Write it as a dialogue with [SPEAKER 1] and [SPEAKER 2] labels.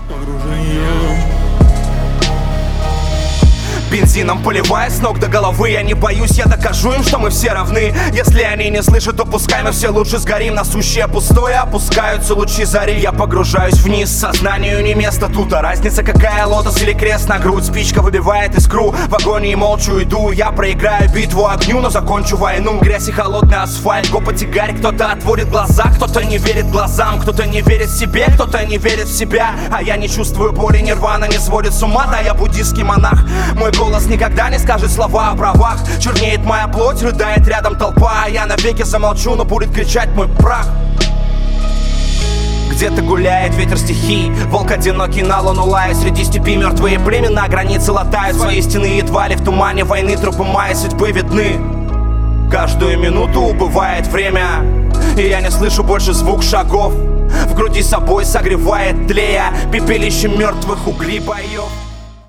[SPEAKER 1] Бензином поливая с ног до головы. Я не боюсь, я докажу им, что мы все равны. Если они не слышат, то пускай мы все лучше сгорим. Насущее пустое, опускаются лучи зари. Я погружаюсь вниз, сознанию не место тут. А разница какая, лотос или крест на грудь. Спичка выбивает искру, в агонии молчу иду. Я проиграю битву огню, но закончу войну. Грязь и холодный асфальт, гопотягарь. Кто-то отводит глаза, кто-то не верит глазам. Кто-то не верит себе, кто-то не верит в себя. А я не чувствую боли, нирвана не сводит с ума. Да, я буддийский монах. Мой голос никогда не скажет слова о правах. Чернеет моя плоть, рыдает рядом толпа. А я навеки замолчу, но будет кричать мой прах. Где-то гуляет ветер стихий, волк одинокий на луну лает. Среди степи мертвые племена границы латают свои стены. Едва ли в тумане войны трупы моей судьбы видны. Каждую минуту убывает время, и я не слышу больше звук шагов. В груди собой согревает тлея пепелище мертвых углей боев.